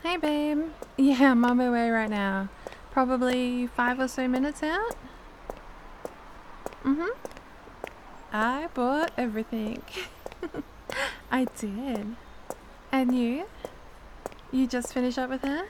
Hey babe. Yeah, I'm on my way right now. Probably 5 or so minutes out. Mm-hmm. I bought everything. I did. And you? You just finished up with her?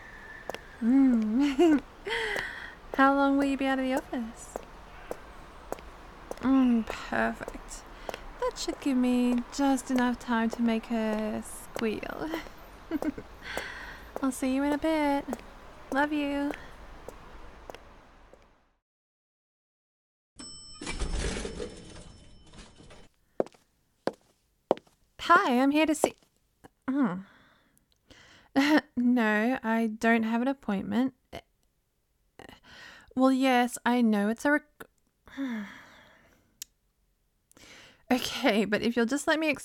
How long will you be out of the office? Perfect. That should give me just enough time to make her squeal. I'll see you in a bit. Love you. Hi, I'm here to see. No, I don't have an appointment. Well, yes, I know it's a. Okay, but if you'll just let me.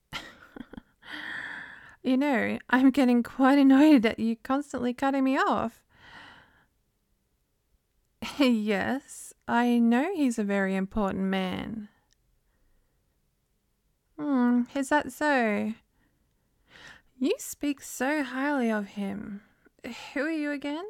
I'm getting quite annoyed at you constantly cutting me off. Yes, I know he's a very important man. Is that so? You speak so highly of him. Who are you again?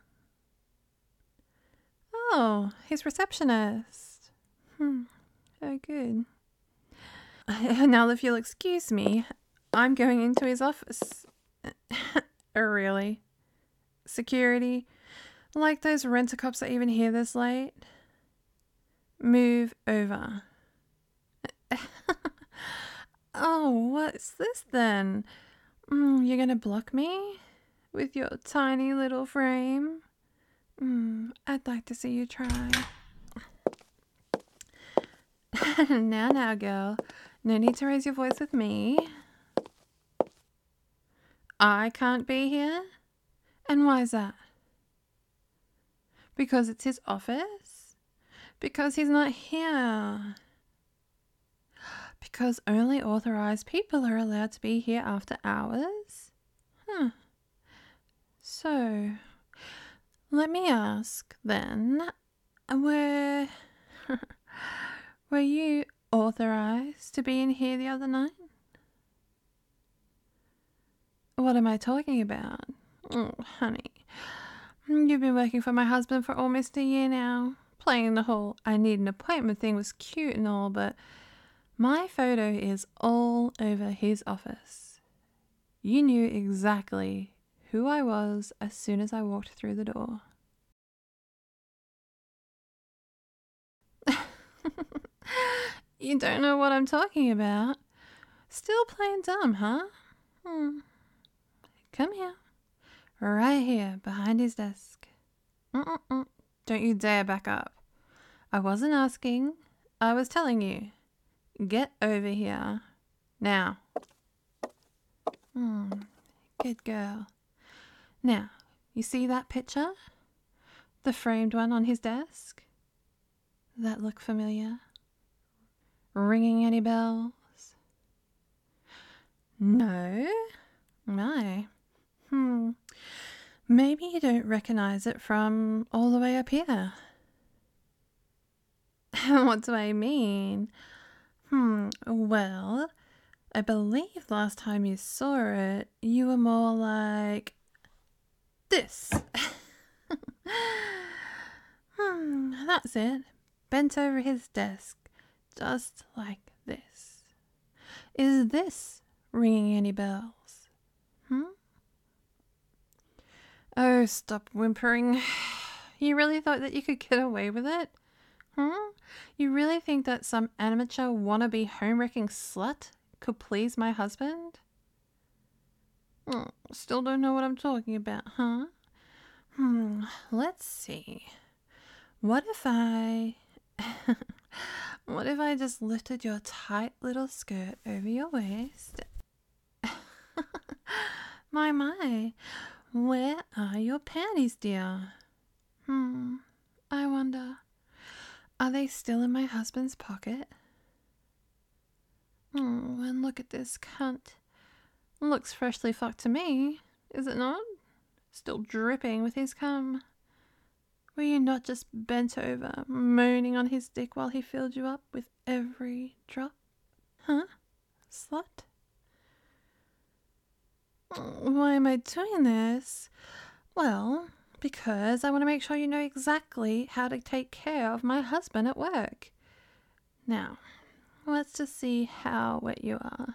Oh, his receptionist. Oh, good. Now, if you'll excuse me, I'm going into his office. Really? Security? Like those rent-a-cops that even here this late? Move over. Oh, what's this then? You're gonna block me? With your tiny little frame? I'd like to see you try. Now, girl. No need to raise your voice with me. I can't be here? And why's that? Because it's his office? Because he's not here? Because only authorized people are allowed to be here after hours? So, let me ask then, were were you authorized to be in here the other night? What am I talking about? Oh, honey, you've been working for my husband for almost a year now. Playing the whole I need an appointment thing was cute and all, but my photo is all over his office. You knew exactly who I was as soon as I walked through the door. You don't know what I'm talking about? Still playing dumb, huh? Come here. Right here, behind his desk. Don't you dare back up. I wasn't asking. I was telling you. Get over here. Now. Good girl. Now, you see that picture? The framed one on his desk? That look familiar? Ringing any bells? No? My. Maybe you don't recognize it from all the way up here. What do I mean? Well, I believe last time you saw it, you were more like this. That's it. Bent over his desk, just like this. Is this ringing any bells? Oh, stop whimpering. You really thought that you could get away with it? You really think that some amateur wannabe home-wrecking slut could please my husband? Still don't know what I'm talking about, huh? Let's see. What if I just lifted your tight little skirt over your waist? My, where are your panties, dear? I wonder, are they still in my husband's pocket? And look at this cunt. Looks freshly fucked to me, is it not? Still dripping with his cum. Were you not just bent over, moaning on his dick while he filled you up with every drop? Huh? Slut? Why am I doing this? Well, because I want to make sure you know exactly how to take care of my husband at work. Now, let's just see how wet you are.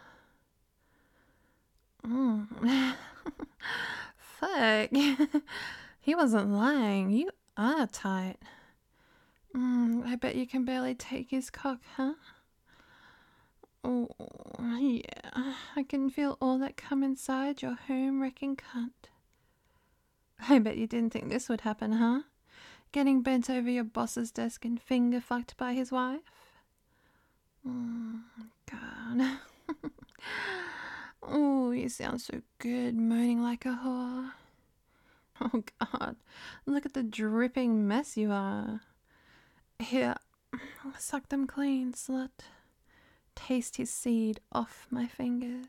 Fuck. He wasn't lying. You are tight. I bet you can barely take his cock, huh? Oh, yeah. I can feel all that come inside your home-wrecking cunt. I bet you didn't think this would happen, huh? Getting bent over your boss's desk and finger-fucked by his wife? God. Oh, you sound so good, moaning like a whore. Oh, God. Look at the dripping mess you are. Here, suck them clean, slut. Taste his seed off my fingers.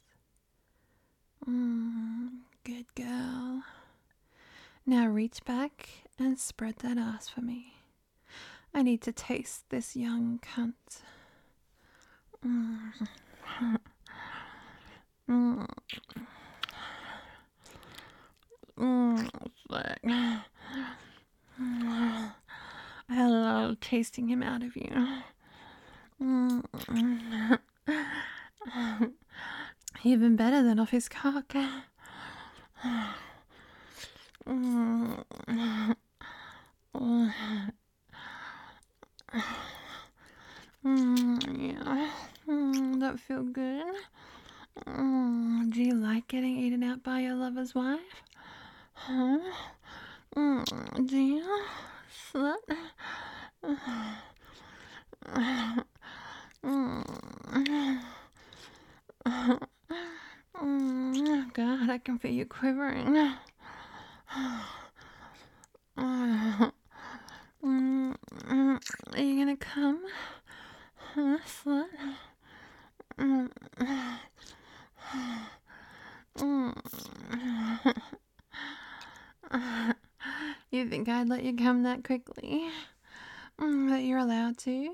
Good girl. Now reach back and spread that ass for me. I need to taste this young cunt. I love tasting him out of you. Even better than off his cock. Yeah, that feel good. Do you like getting eaten out by your lover's wife? Huh? Do you, slut? God, I can feel you quivering. Are you gonna come? Huh, slut? You think I'd let you come that quickly? That you're allowed to?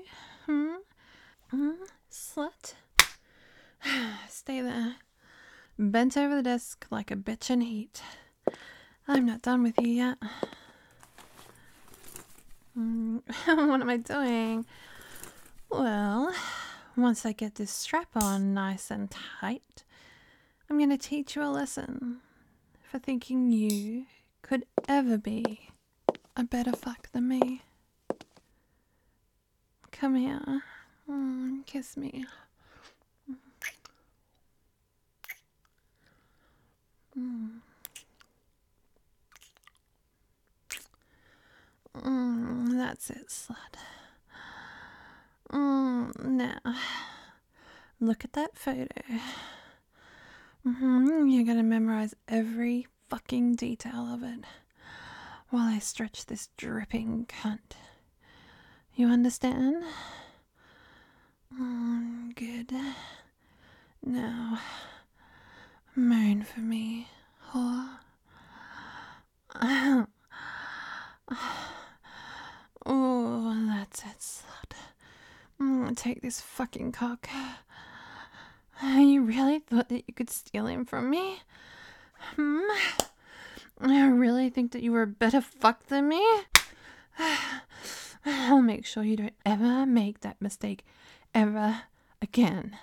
Slut? Stay there. Bent over the desk like a bitch in heat. I'm not done with you yet. What am I doing? Well, once I get this strap on nice and tight, I'm going to teach you a lesson for thinking you could ever be a better fuck than me. Come here. Kiss me. That's it, slut. Now, look at that photo. You're gonna memorize every fucking detail of it while I stretch this dripping cunt. You understand? Good. Now, moan for me, whore. Oh, that's it, slut. Take this fucking cock. You really thought that you could steal him from me? I really think that you were a better fuck than me? I'll make sure you don't ever make that mistake ever again.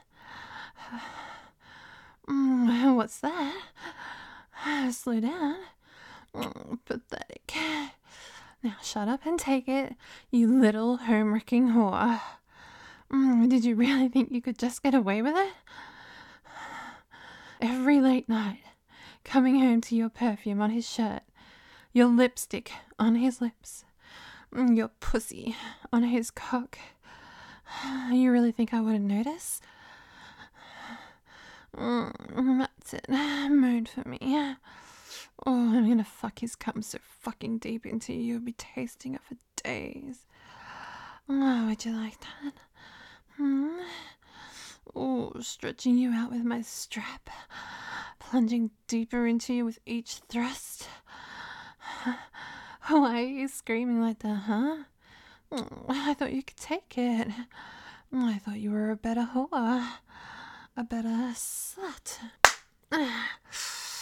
What's that? Slow down. Pathetic. Now shut up and take it, you little home-wrecking whore. Did you really think you could just get away with it? Every late night, coming home to your perfume on his shirt, your lipstick on his lips, your pussy on his cock. You really think I wouldn't notice? That's it. Moan for me. Oh, I'm gonna fuck his cum so fucking deep into you, you'll be tasting it for days. Oh, would you like that? Oh, stretching you out with my strap, plunging deeper into you with each thrust. Why are you screaming like that, huh? I thought you could take it. I thought you were a better whore, a better slut.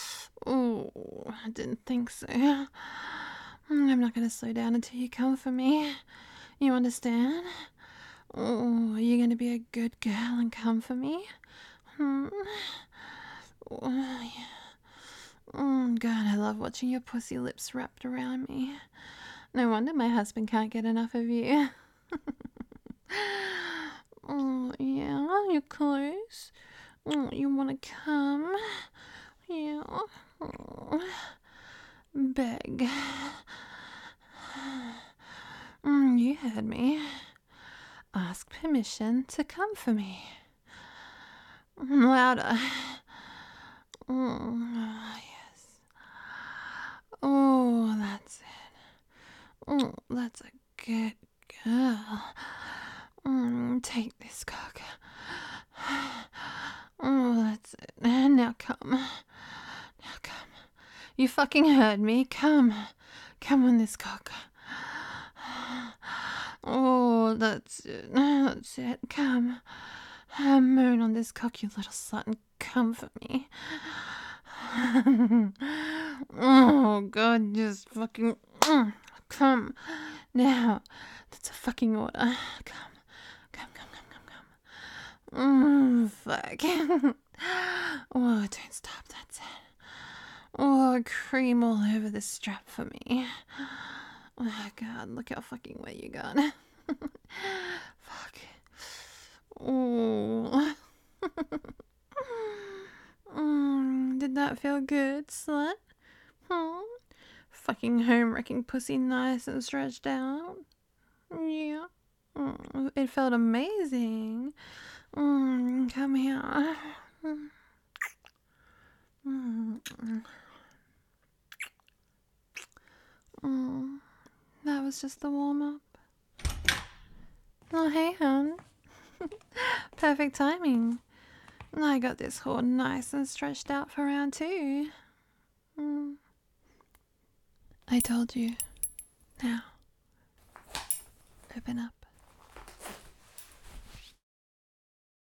didn't think so. I'm not going to slow down until you come for me. You understand? Oh, are you going to be a good girl and come for me? Oh, yeah. God, I love watching your pussy lips wrapped around me. No wonder my husband can't get enough of you. Oh, yeah, you're close. Oh, you want to come? Yeah. Oh. Beg. You heard me. Ask permission to come for me. Louder. Oh, yes. Oh, that's it. Oh, that's a good girl. Take this cock. Oh, that's it. Now come. Now come. You fucking heard me. Come. Come on this cock. Oh, that's it. That's it. Come. Moan on this cock, you little slut, and come for me. Oh, God, just fucking come. Now, that's a fucking order. Come. Come, come, come, come, come. Fuck. Oh, don't stop, that's it. Oh, cream all over the strap for me. Oh, God, look how fucking wet you got. Fuck. Oh. Did that feel good, slut? Fucking home-wrecking pussy nice and stretched out? Yeah. It felt amazing. Come here. That was just the warm-up. Oh, hey, hon. Perfect timing. I got this whore nice and stretched out for round 2. I told you. Now, open up.